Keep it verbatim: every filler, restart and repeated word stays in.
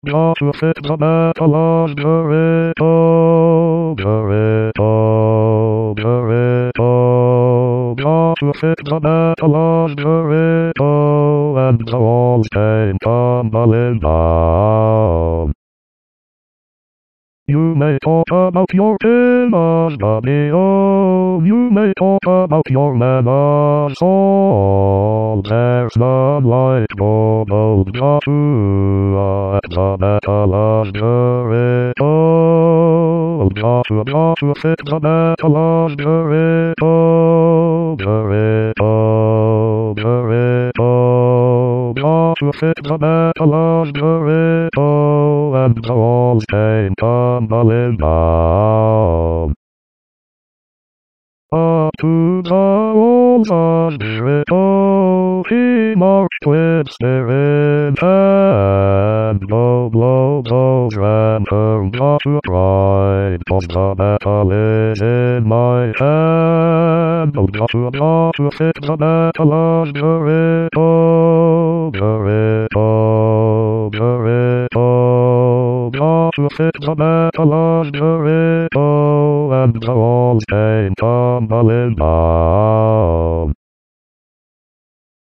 Got to fit the metal Dorito, Dorito, Dorito. Got to fit the metal Dorito, and the walls came tumbling down. You may talk about your pillows, buddy, oh, you may talk about your manners, all there's the light bubbled Joshua at the metal's Dorito. Joshua, Joshua, fit the metal's Dorito, Dorito, Dorito. Joshua, fit the metal's Dorito, and the walls came tumbling down. Up to the walls of Dorito, he marched with spear in hand. Blow, blow, blow, ran from Joshua cried, 'cause the metal is in my hand. Oh, Joshua, Joshua, fit the metal's Dorito, Dorito, Dorito. Joshua, fit the metal's Dorito, and the walls came tumbling down.